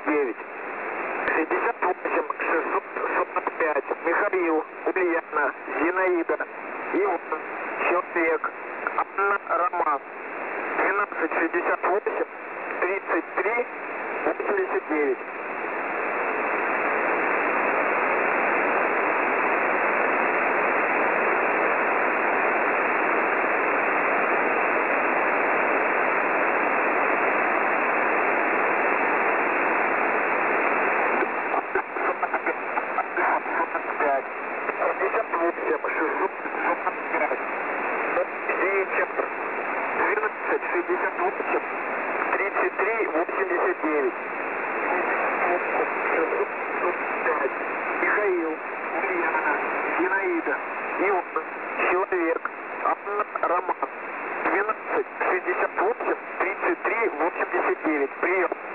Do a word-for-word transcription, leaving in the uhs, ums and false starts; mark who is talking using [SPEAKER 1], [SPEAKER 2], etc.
[SPEAKER 1] девять. шестьдесят восемь шестьсот сорок пять. Михаил, Ульяна, Зинаида, Иван, Человек, Анна, Роман. двенадцать шестьдесят восемь тридцать три восемьдесят девять. Михаил, Ульяна, Зинаида, Иван, Человек, Анна, Роман. двенадцать шестьдесят восемь тридцать три восемьдесят девять. Прием.